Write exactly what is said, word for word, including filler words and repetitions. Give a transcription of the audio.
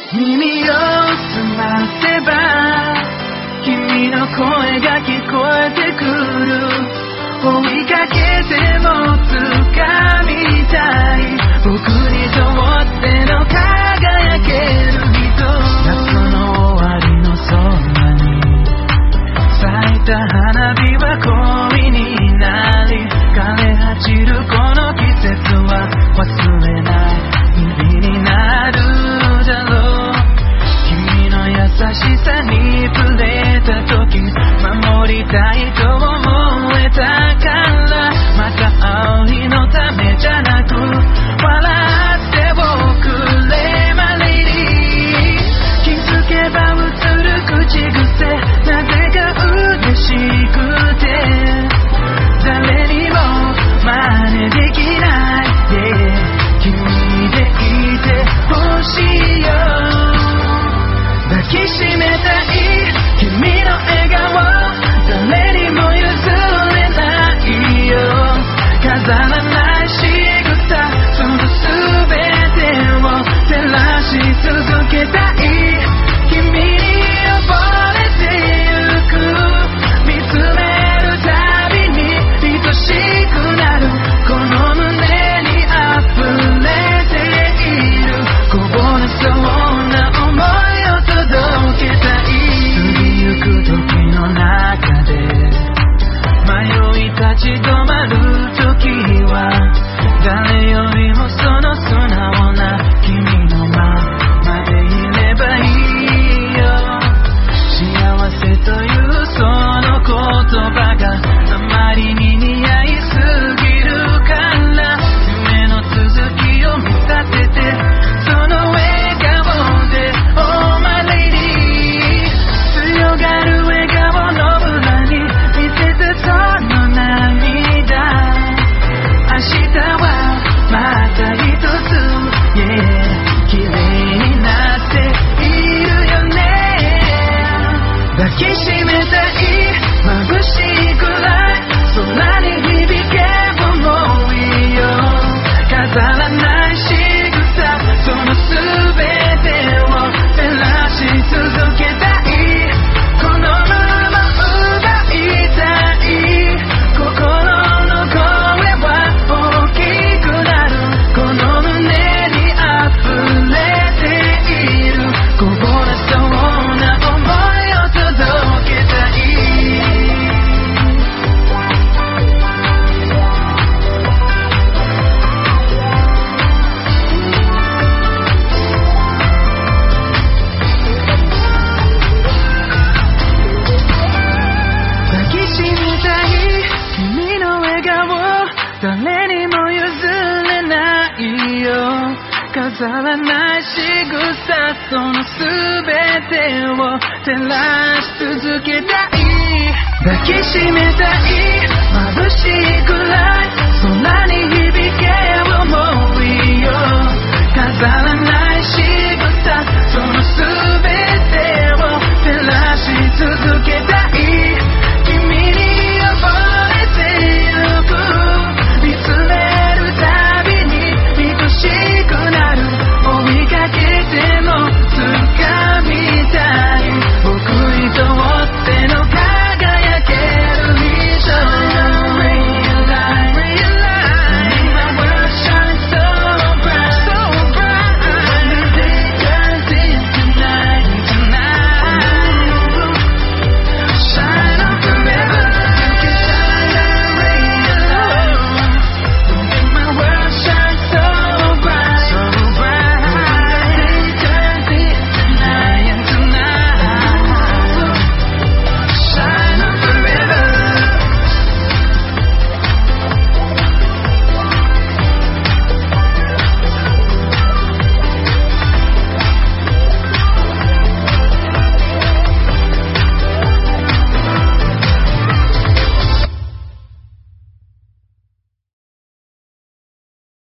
耳を澄ませば君の声が聞こえてくる。追いかけても掴みたい僕にとっての輝ける人。夏の終わりの空に咲いた花火は恋になり枯れ果ちるこの季節は忘れない日々になるだろう。君の優しさに触れた時守りたいと思えたからまた会う日のためじゃなく笑っておくれマレディー。気づけば映る口癖なぜか嬉しくて誰にも真似できない、yeah、君でいてほしいよ。抱きしめたい君の笑顔誰にも譲れないよ。飾らない仕草その全てを照らし続けたい。君に溺れてゆく見つめるたびに愛しくなるこの胸に溢れているこぼれそうな想いを届けたい。過ぎゆく時の中で迷い立ち止まる時は誰よりもその素直な君のままでいればいいよ。幸せというその言葉があまりに似合いすぎるから夢の続きを見させてその笑顔で Oh my lady 強がる笑顔の裏に見せてその涙。明日はまた一つ、yeah、 綺麗になっているよね。抱きしめたい眩しいくらい空に響け想いよ。飾らない仕草その全てを照らし続けたい。このまま奪いたい心の声は大きくなるこの胸に溢れているこぼれそうな想いを届けたい。抱きしめたい君の笑顔誰にも譲れないよ。飾らない仕草その全てを照らし続けたい。抱きしめたい眩しいくらい空に響け思いよ。飾らない